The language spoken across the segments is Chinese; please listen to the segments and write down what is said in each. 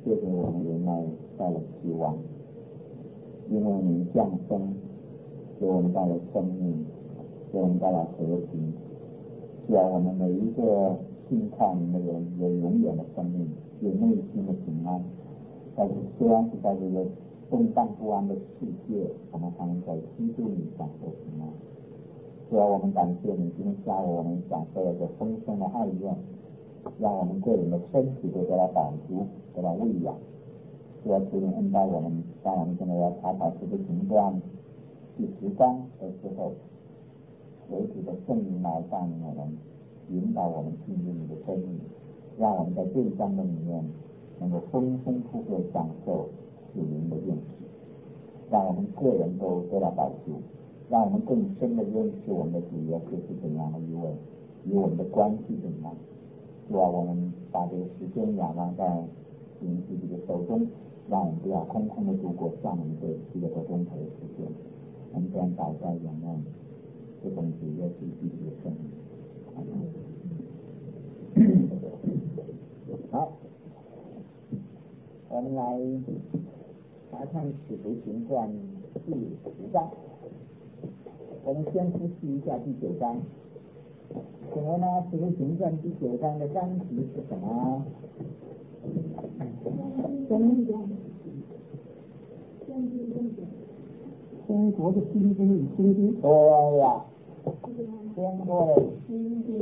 谢给我们原来带来希望，因为你降生给我们带来生命，给我们带来和平，叫我们每一个信靠你的人有永远的生命，有内心的平安。但是虽然是在这个动荡不安的世界，我们还能在基督里享受平安。主要我们感谢你今天下午我们享受了这丰盛的爱宴，让我们个人的身体都得到饱足，得到喂养。主要求你恩待我们，当我们现在要查考这个形状第10章的时候，为主的圣灵来带领我们，引导我们进入你的真理，让我们在这一章的里面能够丰丰富富享受属灵的应许，让我们个人都得到饱足，让我们更深的认识我们的主耶稣是怎样的一位，与我们的关系怎样。主啊，我们把这个时间仰望在主自己的手中，让我们不要空空的度过下面这个钟头的时间。我们这样祷告仰望这种主耶稣基督的圣名。好，我们来查看使徒行传第10章。我们先复习一下第9章。请问呢，使徒行传第9章的章题是什么？天国的新兵与新兵。对呀，天国的新兵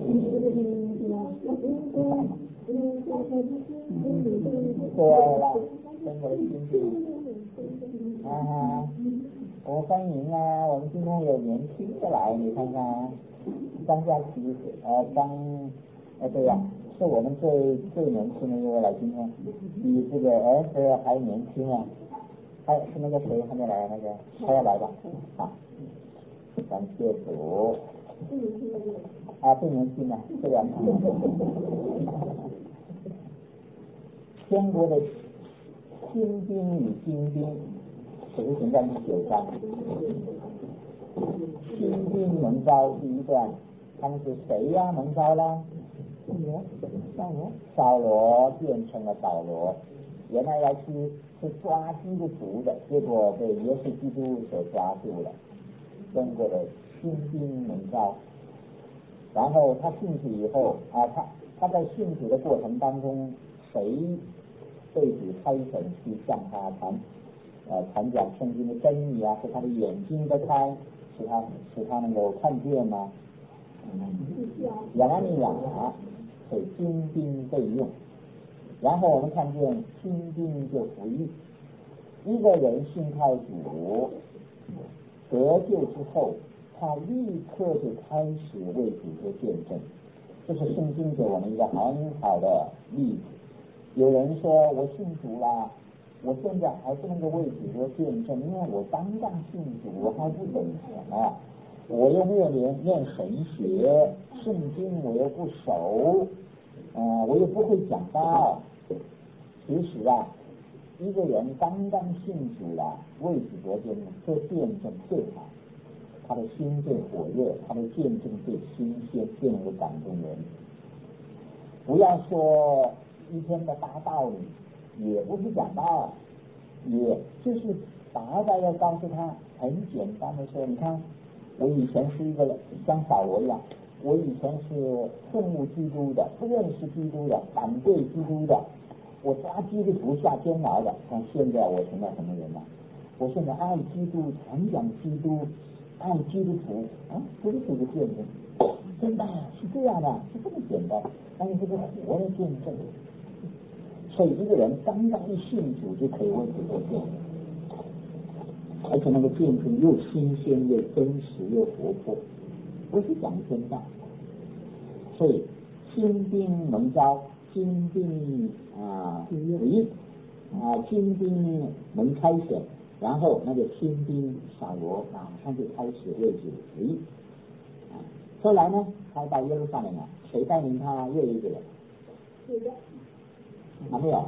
对了，天国的新兵我欢迎啊！我们今天有年轻的来，你看看，张佳琪，对呀，是我们最年轻的一位来，今天比这个这还年轻啊！还是那个谁还没来，那个还要来吧？好，感谢主。最年轻的，对呀。天国的新兵与新兵。使徒行传第9章，新兵蒙召第一段，他们是谁呀？蒙召了扫罗变成了保罗，原来要去抓基督徒的，结果被耶稣基督所抓住了。中国的新兵蒙召，然后他信主以后他在信主的过程当中，谁被主差遣去向他传讲圣经的真理啊，使他的眼睛都开，使他能够看见吗？亚拿尼亚给新兵备用，然后我们看见新兵就服役。一个人信靠主得救之后，他立刻就开始为主做见证，这是圣经给我们一个很好的例子。有人说我信主了，我现在还不能够为主做见证，因为我刚刚信主，我还不懂什么，我又没有念神学，圣经我又不熟，我又不会讲道。其实一个人刚刚信主了，为主做见证最好，他的心最火热，他的见证最新鲜，最能够感动人。不要说一天的大道理，也不是讲道，也就是大概要告诉他很简单的说，你看我以前是一个像扫罗一样，我以前是愤怒基督的，不认识基督的，反对基督的，我抓基督徒下监牢的，看现在我成了什么人了？我现在爱基督，传讲基督，爱基督徒这是个见证，真的是这样的，是这么简单，但是这个活的见证。所以一个人刚刚一信主就可以为主做见证，而且那个见证又新鲜又真实又活泼，不是讲真道。所以新兵蒙召，新兵服役新兵蒙差遣，然后那个新兵扫罗马上就开始为主服役。后来呢，他到耶路撒冷了，谁带领他？又一个人。还没有？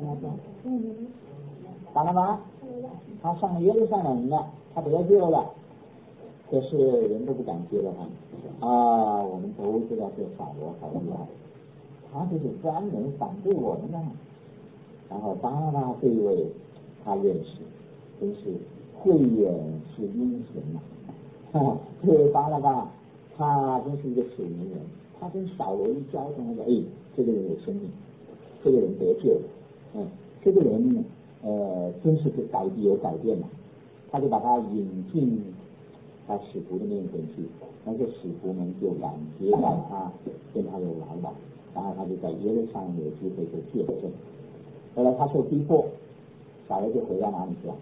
巴拿巴，他上耶路撒冷了，他得救了，可是人都不敢接了他。我们都知道这扫罗好厉害，他就是专门反对我们的。 然后巴拿巴这一位他认识，真是慧眼识英雄啊！这位巴拿巴他真是一个水灵人，他跟扫罗一交通，他说：“哎，这个人有生命，这个人得救了，这个人真是有改变了。”他就把他引进他使徒的面前去，那些使徒们就感觉到他跟他有来往，然后他就在耶路撒冷有机会做见证。后来他受逼迫，扫罗就回到哪里去了？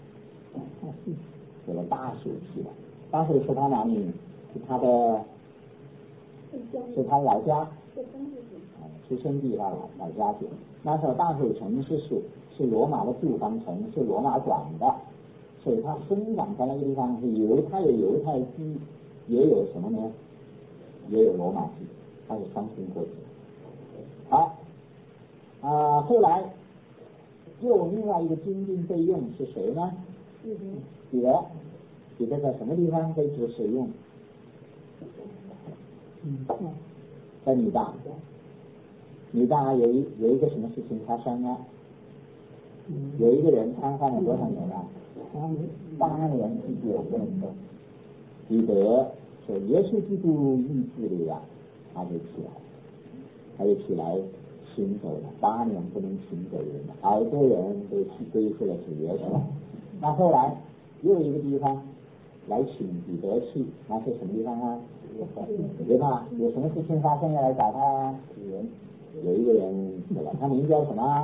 回到大水去了。大水是他哪里？是他的老家，出生地他老家去。那时候大水城是罗马的驻防城，是罗马管的，所以他生长在那个地方是犹太基，也有什么呢？也有罗马基，他是双重过去。好，后来又有另外一个精兵备用是谁呢？彼得在什么地方被使用？在米大。米大有一个什么事情发生呢？有一个人瘫痪了多少年了？8年19个人。彼得说耶稣基督医治了呀，他就起来行走了。8年不能行走人了，好多人都去归附了主耶稣。那后来又有一个地方来请彼得去，那是什么地方啊？别怕，有什么事情发生要来找他？有一个人死了，他名叫什么？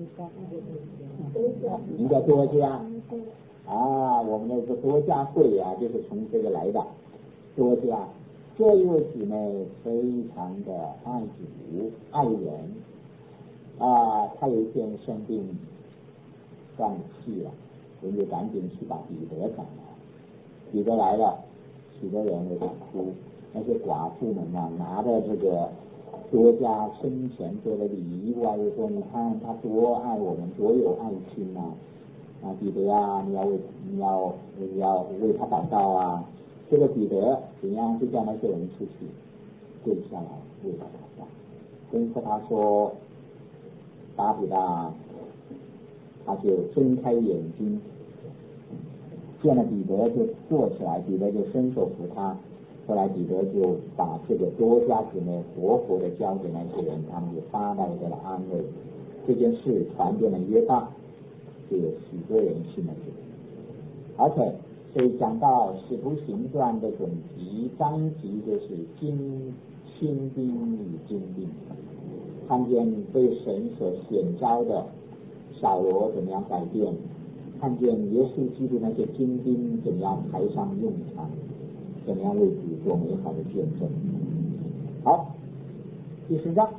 名叫多加我们那个多加会就是从这个来的。多加这一位姊妹非常的爱主爱人她有一天生病断气了，人就赶紧去把彼得找来。彼得来了，许多人为他哭，那些寡妇们拿着这个多加生前做的礼仪过来，就说：“你看他多爱我们，多有爱心彼得你要为他祷告啊。”这个彼得怎样就叫那些人出去跪下来为他祷告，吩咐他说：“巴比大。”他就睁开眼睛，见了彼得就坐起来，彼得就伸手扶他。后来彼得就把这个多加姊妹活活的交给那些人，他们就发到这了安慰。这件事传遍了约大，就有许多人信了主。OK， 所以讲到使徒行传的总集章集就是新兵与精兵，看见被神所显召的扫罗怎么样改变，看见耶稣基督那些精兵怎么样派上用场，怎么样为主做美好的见证。好，第10章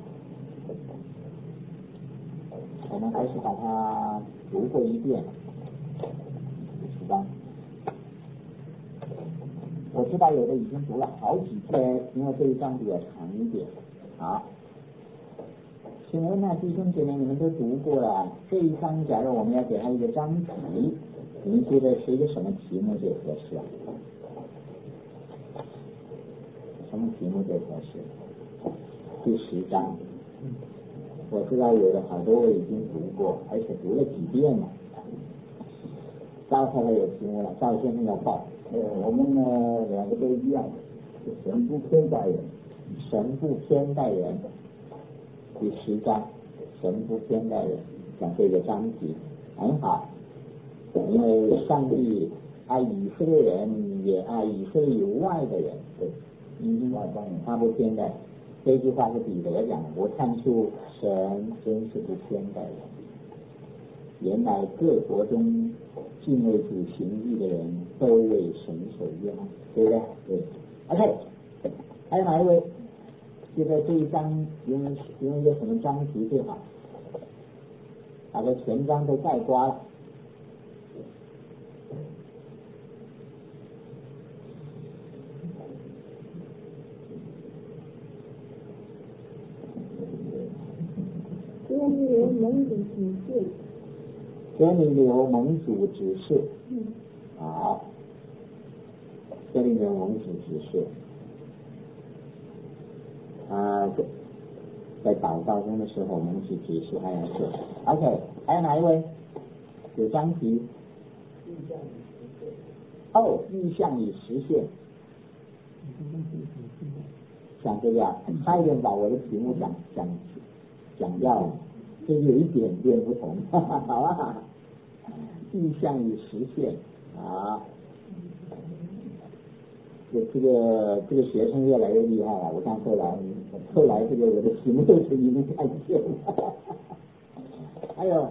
我们还是把它读过一遍。第10章我知道有的已经读了好几遍，因为这一章比较长一点。好，请问弟兄姐妹，你们都读过了这一章，假如我们要给他一个章题，你们觉得是一个什么题目最合适什么题目最合适？第10章我知道有的好多位已经读过，而且读了几遍了。赵太太有题目了，赵先生要报。 我们呢2个都一样，神不偏待人。 神不偏待人，第10章神不偏待人，讲这个章题很好，因为上帝爱以色列人，也爱以色列以外的人，对，他不偏待。这句话是彼得讲的，我看出神真是不偏待人。原来各国中敬畏主行义的人都为神所悦，对不对？对。OK， 还有哪一位觉得这一章用一个什么章题最好？把这全章都概括了。 哥尼流盟主指示。 哥尼流盟主指示。好，哥尼流盟主指示。 在祷告中的时候，我们去解释还要做。OK， 还有哪一位？有张题。意象与实现。讲这个差一点把我的题目讲掉了，这有一点点不同，好吧？意象与实现啊，这个学生越来越厉害了。我看后来这个我的题目都是你们看见了。还有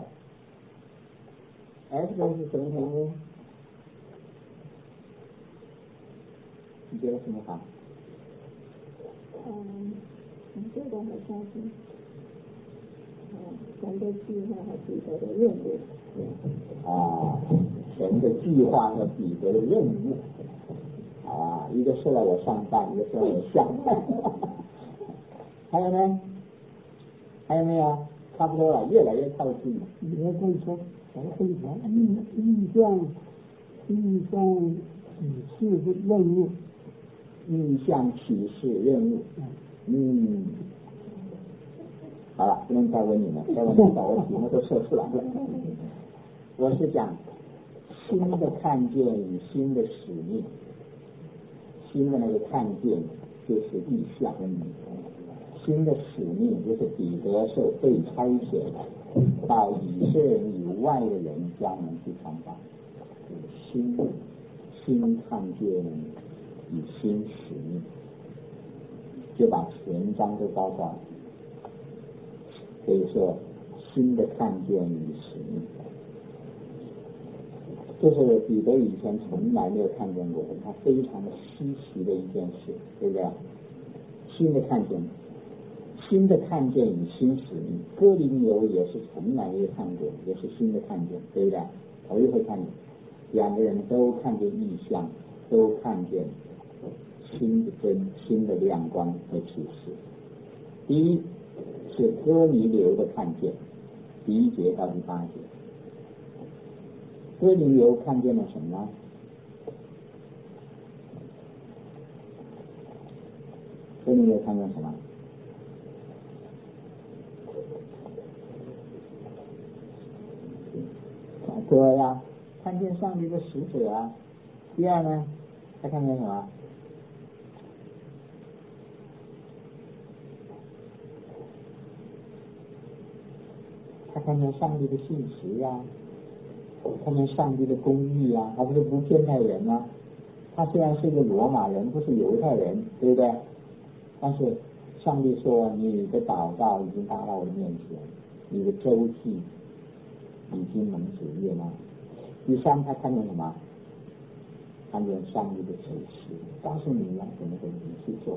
S 都是什么题目？你觉得什么好？ 这个好像是神的计划和彼得的任务。 神的计划和彼得的任务。一个说了我上半，一个说了我下半。还有呢？还有没有？差不多了，越来越靠近了。 也可以说，咱们可以讲意象启示的任务。 意象启示任务。好了，不能再问你们，再问你把我题目都说出来了。我是讲新的看见与新的使命。新的那个看见就是意象，新的使命就是彼得受被差遣到以色列以外的人专门去传道。新看见与新使命，就把全章都包括了。所以说，新的看见与使命，这是彼得以前从来没有看见过的，他非常稀奇的一件事，对不对？新的看见与新使命，哥林流也是从来没有看过，也是新的看见，对不对？头一回看见，两个人都看见异象，都看见新的亮光和启示。第一是哥尼流的看见，第1节到第8节。哥尼流看见了什么呢？哥尼流看见什么？对呀，看见上帝的使者啊。第二呢，他看见什么？他看见上帝的信实呀，看见上帝的公义啊，他不是现代人吗？他虽然是一个罗马人，不是犹太人，对不对？但是上帝说你的祷告已经达到我的面前，你的周记已经能指阅了。第三，他看见什么？看见上帝的指示，告诉你要怎么去做。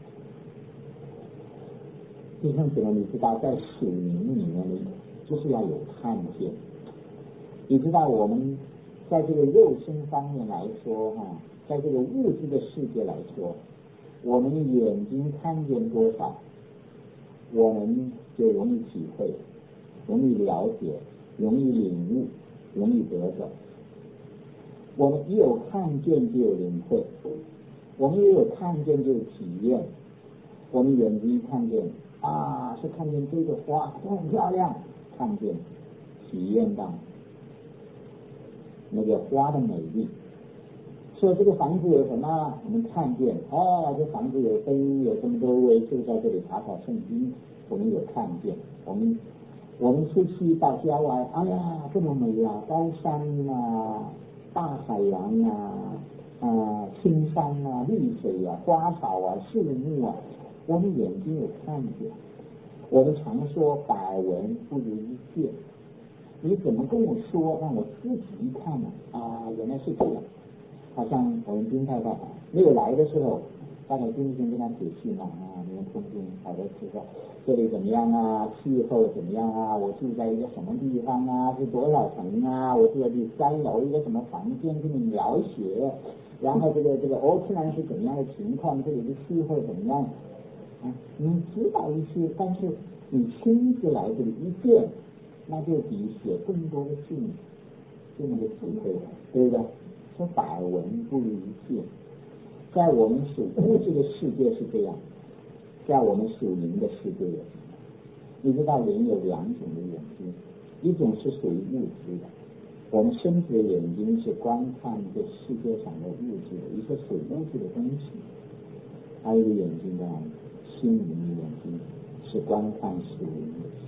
弟兄姊妹，你知道在属灵里面就是要有看见。你知道我们在这个肉身方面来说在这个物质的世界来说，我们眼睛看见多少，我们就容易体会，容易了解，容易领悟，容易得着。我们一有看见就有领会，我们也有看见就有体验。我们眼睛一看见是看见这个花很漂亮，看见体验到那个花的美丽。说这个房子有什么，我们看见这房子有灯，有这么多位，就在这里查考圣经，我们有看见。我们出去到郊外，这么美啊，高山啊，大海洋啊，青山啊，绿水啊，花草啊，树木啊，我们眼睛有看见。我们常说百闻不如一见，你怎么跟我说，让我自己一看呢？原来是这样。好像我们金太太没有来的时候，大概今天跟他解释嘛你们听听，好多知道这里怎么样啊，气候怎么样啊，我住在一个什么地方啊，是多少层啊，我住在第3楼一个什么房间，跟你描写，然后这个奥克兰是怎么样的情况，这里的气候怎么样你知道一些，但是你亲自来这里一见，那就比写更多的信这么个体会，对不对？说百闻不如一见。在我们属物质的世界是这样，在我们属灵的世界也是。 你知道人有两种的眼睛，一种是属于物质的，我们身体的眼睛是观看这世界上的物质的一些属于物质的东西，还有一个眼睛呢，心灵的眼睛是观看属灵的事。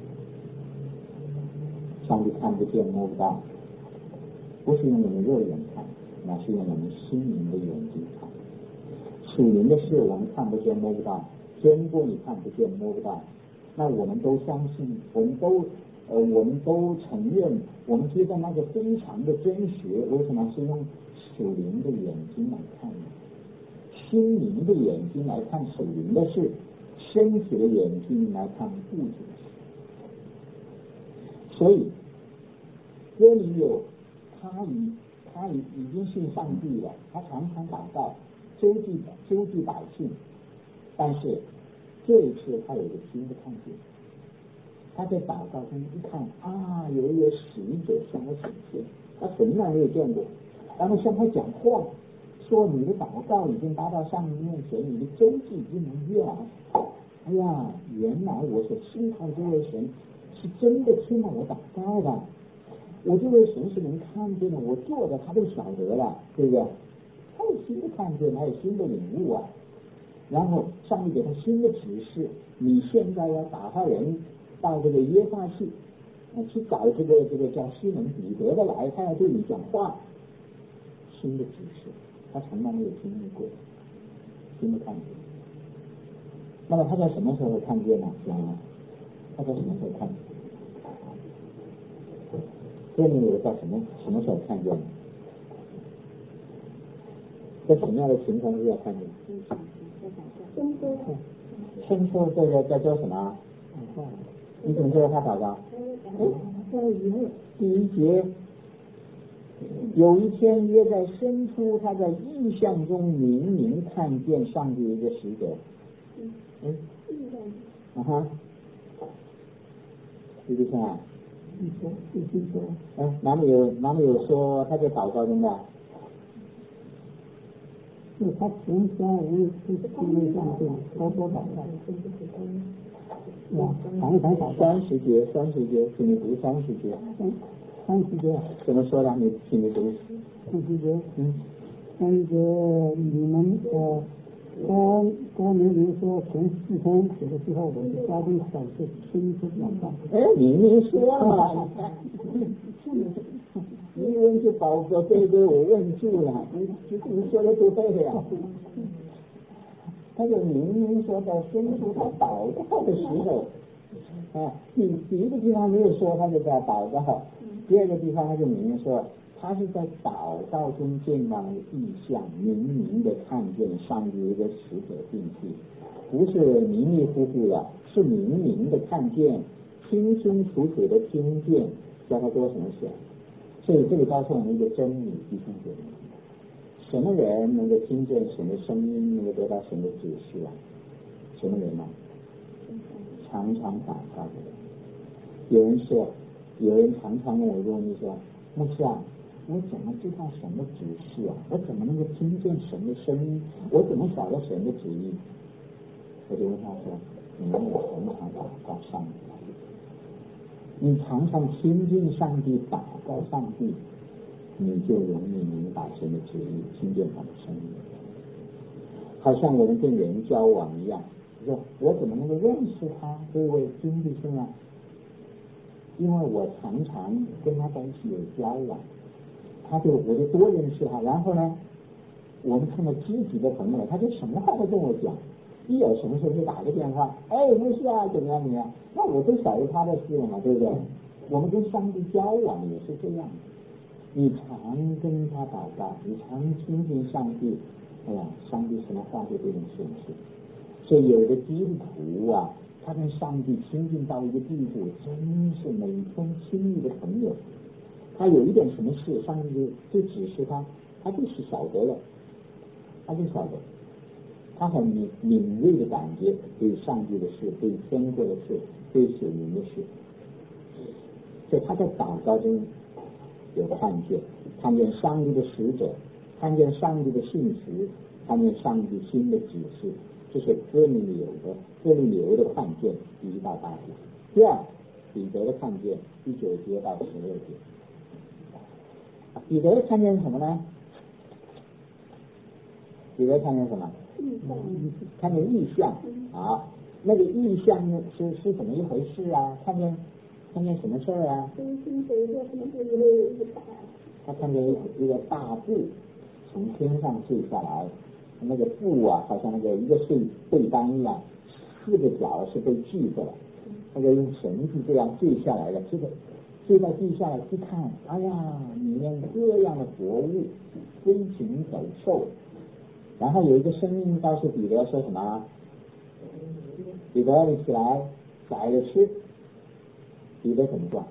上帝看不见摸不到，不是用我们肉眼看，那是用我们心灵的眼睛看。属灵的事我们看不见摸不到，天国你看不见摸不到，那我们都相信，我们都承认，我们觉得那个非常的真实。为什么是用属灵的眼睛来看呢？心灵的眼睛来看属灵的事，身体的眼睛来看物质的事。所以哥尼流他已经信上帝了，他常常祷告周济百姓，但是这一次他有一个新的看见，他在祷告中一看啊，有一个使者向我显现，他从来没有见过，然后向他讲话，说你的祷告已经达到上帝面前，你的周济已经能越来。哎呀，原来我所信靠这位神是真的听了我祷告的，我这位神是能看见的，我做的他都晓得了，对不对？他有新的看见，还有新的领悟啊。然后上帝给他新的指示，你现在要打发人到这个约帕去找这个叫西门彼得的来，他要对你讲话。新的指示，他从来没有经历过，新的看见。那么他在什么时候看见呢？他在什么时候看见？哥尼流在什么时候看见呢？在什么样的情况之下看见？生出在做什么？你怎么知道他祷告？第一节，有一天约在生出，他在异象中明明看见上帝一个使者。弟弟兄啊，哪里有说他在祷告中的？ 是他从前无是地上对多祷告 30节，请你读30节。 30节怎么说的？请你读。 30节，你们高明说从4天写的时候，我的家中小事亲自讲到。 明说了，你问就宝哥对对，我问住了，你说的都对呀。他就明说在生出他祷告的时候，第一个地方没有说他就在祷告，第二个地方他就明说他是在祷告中见到异象，明的看见上帝一个使者进去，不是迷迷糊糊的，是明的看见，清清楚楚的听见，叫他做什么事。所以这里告诉我们一个真理，弟兄姐妹，什么人能够听见神的声音，能够得到神的指示啊？什么人呢？常常祷告的人。有人常常跟我问你说，牧师啊，我怎么知道神的指示啊？我怎么能够听见神的声音？我怎么晓得神的旨意？我就问他说，你有常常祷告上帝，你常常亲近上帝，祷告上帝，你就容易明白神的旨意，听见他的声音。好像我们跟人交往一样，说我怎么能够认识他这位经弟兄啊？因为我常常跟他在一起有交往，我就多认识他。然后呢，我们成了知己的朋友，他就什么话都跟我讲，一有什么事就打个电话，牧师啊，怎么样，那我都晓得他的事了嘛，对不对？我们跟上帝交往也是这样，你常跟他祷告，你常亲近上帝，上帝什么话就对你显示。所以有的基督徒啊，他跟上帝亲近到一个地步，真是每天亲密的朋友。他有一点什么事，上帝就指示他，他就是晓得了，他很敏锐的感觉对上帝的事，对天国的事，对属灵的事。所以他在祷告中有看见上帝的使者，看见上帝的信实，看见上帝新的指示，这是哥尼流的看见1到8节。 第二，彼得的看见第9节到12节。彼得看见什么呢？彼得看见什么？看见异象啊。那个异象是怎么一回事啊？看见什么事儿啊？他看见一个大布从天上坠下来，那个布啊，好像那个一个被单一样，4个角是被系着了，那个用绳子这样坠下来的，这个坠到地下来去看，哎呀，里面各样的活物，飞禽走兽。然后有一个声音告诉彼得说什么？彼得你起来宰了吃。彼得怎么做？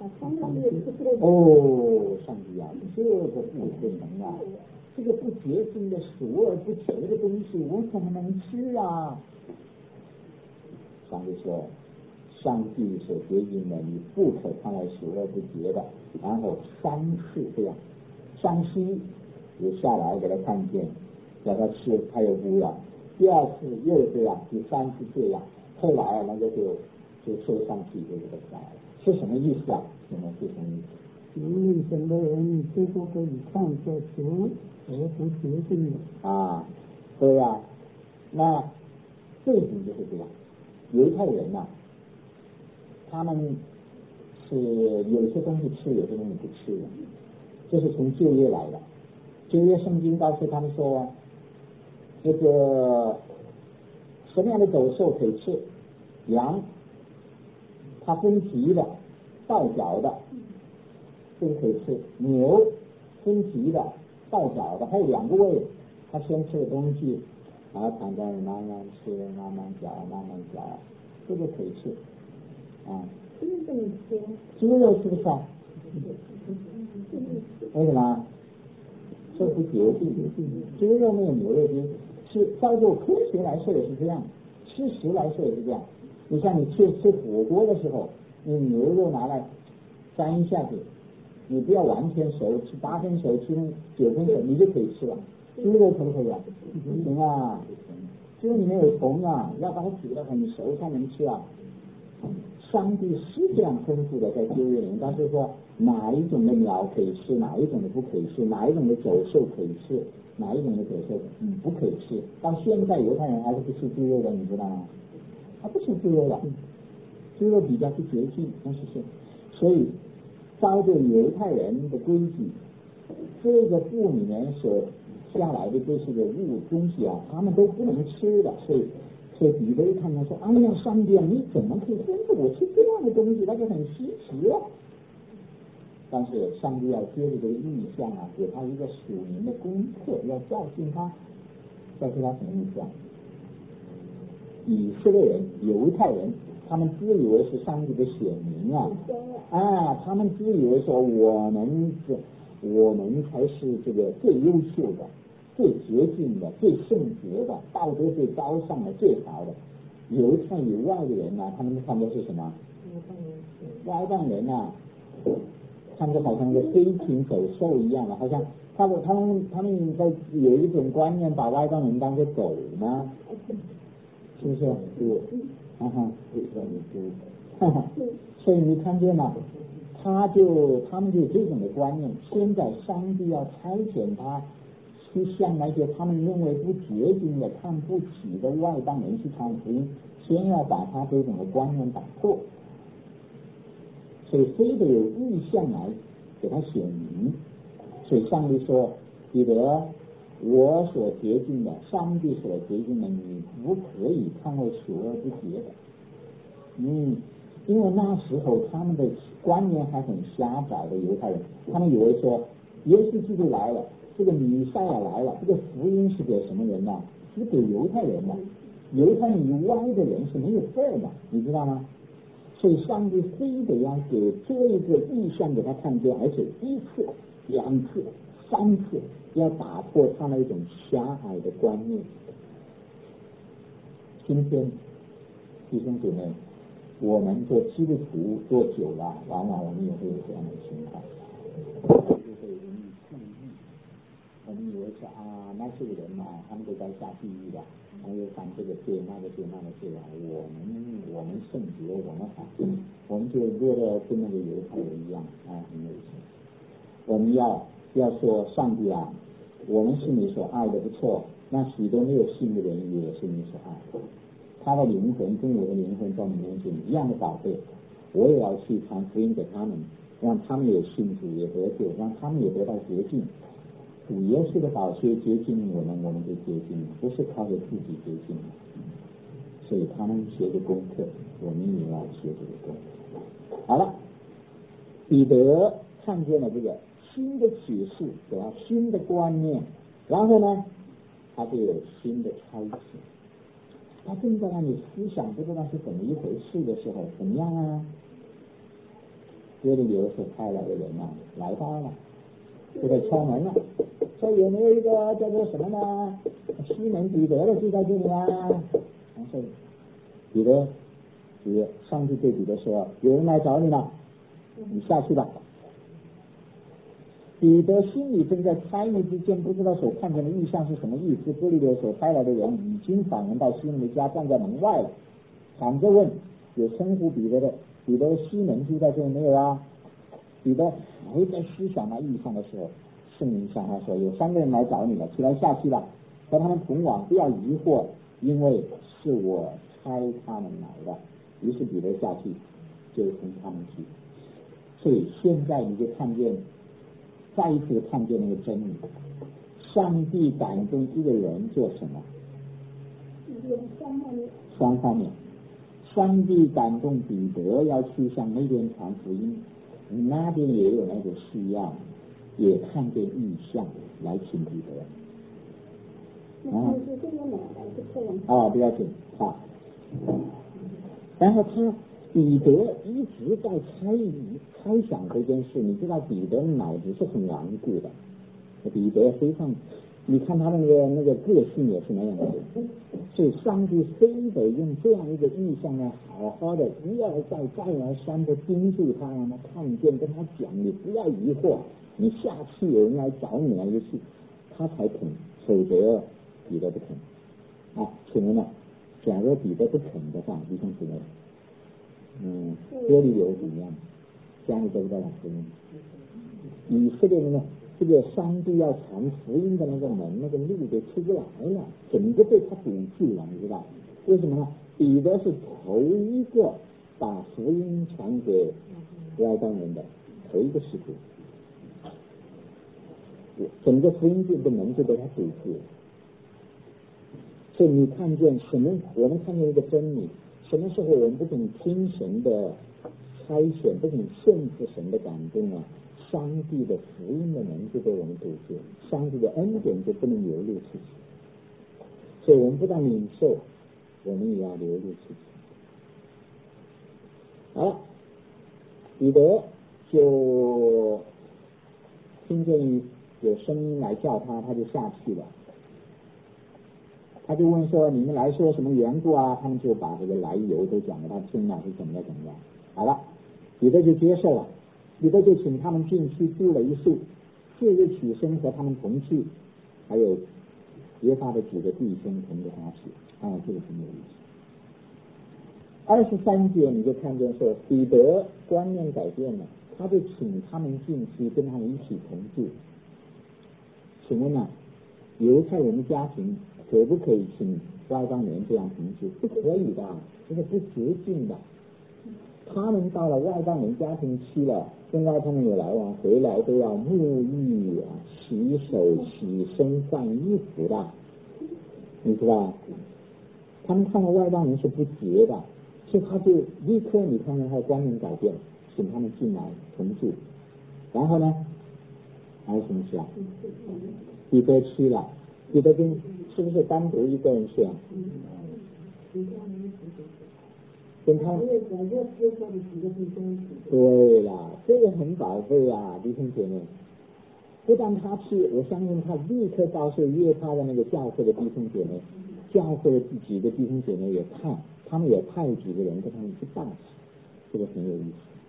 哦，上帝啊，这个不可能啊，这个不洁净的熟而不洁的东西我怎么能吃啊？上帝说，上帝所洁净的你不可看为熟而不洁的。然后3次这样，山西也下来给他看见，叫他吃，他又不要。第2次又这样，第3次这样，后来那个就收上去就给他下来了。是什么意思啊？什么是什么意思？ 因为什么人最多可以看作熟而不洁净啊？对呀、那背景就是这样。犹太人呐、他们是有些东西吃，有些东西不吃的，这是从旧约来的。旧约圣经告诉他们说，这个什么样的走兽可以吃？羊，它分蹄的、倒脚的，这个可以吃；牛，分蹄的、倒脚的，还有2个胃，它先吃的东西，然后躺在慢慢吃，慢慢嚼，慢慢嚼，这个可以吃啊。猪肉吃不吃啊？为什么？这不洁净，猪肉没有牛肉精。是照做科学来说也是这样，事实来说也是这样。你像你吃火锅的时候，你牛肉拿来沾一下子，你不要完全熟，吃8分熟，吃9分熟，你就可以吃了。猪肉可不可以啊？不行啊，猪里面有虫啊，要把它煮得很熟才能吃啊。上帝是这样吩咐的，在旧约里面，但是说哪一种的鸟可以吃，哪一种的不可以吃，哪一种的走兽可以吃，哪一种的走兽不可以吃。到现在犹太人还是不吃猪肉的，你知道吗？他不吃猪肉的，猪肉比较不洁净，所以照着犹太人的规矩，这个布里面所下来的这些个东西啊，他们都不能吃的。所以彼得一看他说：“哎呀，上帝啊，你怎么可以吩咐我吃这样的东西？那就很稀奇了。”但是上帝要接着这个意象啊，给他一个属灵的功课，要教训他什么意象？以色列人、犹太人，他们自以为是上帝的选民啊，他们自以为说我们才是这个最优秀的、最洁净的、最圣洁的、道德最高尚的、最好的。犹太以外的人呢，他们看的是什么？外邦人啊，看着好像个飞禽走兽一样的，好像他们在有一种观念，把外邦人当作狗呢，是不是？对，所以你看见了，他们就这种的观念。现在上帝要差遣他去向那些他们认为不洁净的、看不起的外邦人去传福音，先要把他这种的观念打破。所以非得有意象来给他显明。所以上帝说：“彼得，我所洁净的，上帝所洁净的，你不可以看为俗而不洁的。”因为那时候他们的观念还很狭窄的犹太人，他们以为说耶稣基督来了，这个弥赛亚来了，这个福音是给什么人呢？是给犹太人的，犹太人以外的人是没有份的，你知道吗？所以上帝非得要给这一个意象给他看见，而且1次、2次、3次，要打破他那一种狭隘的观念。今天弟兄姐妹，我们做基督徒做久了，往往我们也会有这样的情况，就会容易注意我们以为是那些人他们都该下地狱的，他们又犯这个罪那个罪那个罪我们圣洁，我们好，我们就落得跟那个犹太人一样很有趣。我们要说上帝我们是你所爱的不错，那许多没有信的人也是你所爱的，他的灵魂跟我的灵魂在你面前一样的宝贝，我也要去传福音给他们，让他们也信主也得救，让他们也得到洁净。主耶稣的宝血洁净我们就洁净，不是靠着自己洁净。所以他们学的功课，我们也要学这个功课。好了，彼得看见了这个新的启示，得到新的观念，然后呢，他就有新的差遣。他正在那里思想不知道是怎么一回事的时候，怎么样哥尼流所派来的人来到了，就在敲门了，说有没有一个叫做什么呢？西门彼得的就在这里然后彼得，上帝对彼得说：“有人来找你了，你下去吧。”彼得心里正在猜疑之间，不知道所看见的异象是什么意思。哥尼流所派来的人已经访问到西门的家，站在门外了，喊着问：“有称呼彼得的西门住在这里没有彼得还在思想异象的时候，圣灵向他说：“有3个人来找你了，起来下去吧，和他们同往，不要疑惑，因为是我差他们来的。”于是彼得下去，就同他们去。所以现在你就再一次看见那个真理，上帝感动一个人做什么？双方面。上帝感动彼得要去向那边传福音，那边也有那个需要，也看见异象来请彼得。不要紧，好。然后彼得一直在猜想这件事，你知道彼得脑子是很顽固的，彼得非常，你看他那个个性也是那样的，所以上帝非得用这样一个意象呢，好好的一而再再而三的盯住他，让他看见，跟他讲，你不要疑惑，你下去有人来找你就去，他才肯，否则彼得不肯。请问假如彼得不肯的话，弟兄姊妹，哥尼流怎么样？家里得不到福音？以色列人呢？这个上帝要传福音的那个门，那个路都出不来了，整个被他堵住了，你知道为什么呢？彼得是头一个把福音传给外邦人的头一个使徒，整个福音的门就被他堵住了。所以你看见什么？我们看见一个真理，什么时候我们不肯听神的筛选，不肯顺服神的感动上帝的福音的门就被我们堵住，上帝的恩典就不能流露出去。所以我们不但领受，我们也要流露出去。好了，彼得就听见有声音来叫他，他就下去了。他就问说：“你们来说什么缘故他们就把这个来由都讲给他听了，是怎么样。好了，彼得就接受了，彼得就请他们进去住了一宿，次日起身和他们同去，还有约他的几个弟兄同着他去。这个很有意思。23节你就看见说，彼得观念改变了，他就请他们进去跟他们一起同住。请问犹太人的家庭可不可以请外邦人这样同住？不可以的，这是不洁净的。他们到了外邦人家庭去了，跟外邦人有来往，回来都要沐浴洗手洗身换衣服的，你知道他们看到外邦人是不洁的，所以他就立刻你看看他的观念改变，请他们进来同住。然后呢还有什么事彼得去了，彼得是不是单独一个人去跟他对了，这个很宝贝弟兄姐妹。不但他去，我相信他立刻告诉约他的那个教会的弟兄姐妹，教会的几个弟兄姐妹也看，他们也派几个人跟他们去办事，这个很有意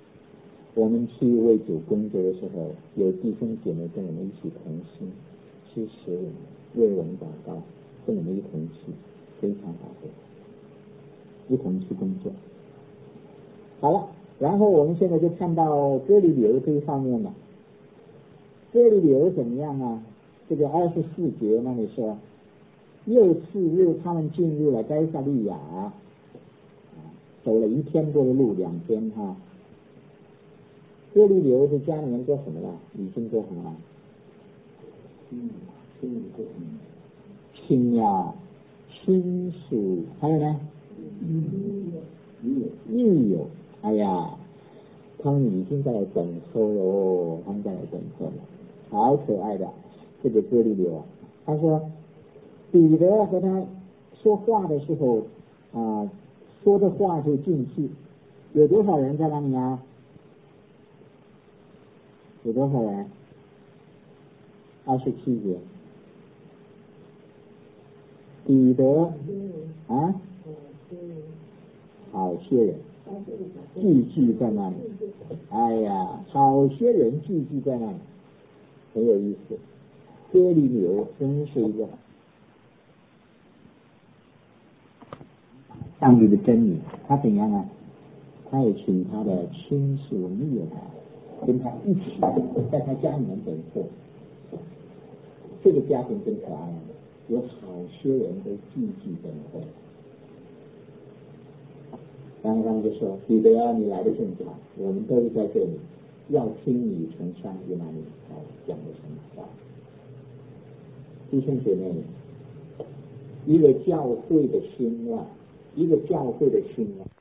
思。我们去为主工作的时候，有弟兄姐妹跟我们一起同心， 吃食物，为我们祷告，跟我们一同去，非常好的，一同去工作。好了，然后我们现在就看到哥尼流这一方面了。哥尼流怎么样啊？这个24节那里说，又次日他们进入了该撒利亚，走了1天多的路，2天哈。哥尼流在家里面做什么了？已经做什么了？亲呀，亲属，还有呢？密友，哎呀，他们已经在等候了，他们在等候了，好可爱的这个哥尼流啊！他说，彼得和他说话的时候说的话就进去，有多少人在那里啊？有多少人？27节，彼得好些人聚集在那里，哎呀，好些人聚集在那里，很有意思。哥尼流真是一个上帝的真理，他怎样啊？他也请他的亲属密友跟他一起在他家里面等候。这个家庭真可爱，有好些人都聚集等候。然后他们就说：“彼得啊，你来的正好，我们都在这里，要听你从上帝那里讲的什么话。”弟兄姐妹，一个教会的兴旺，一个教会的兴旺。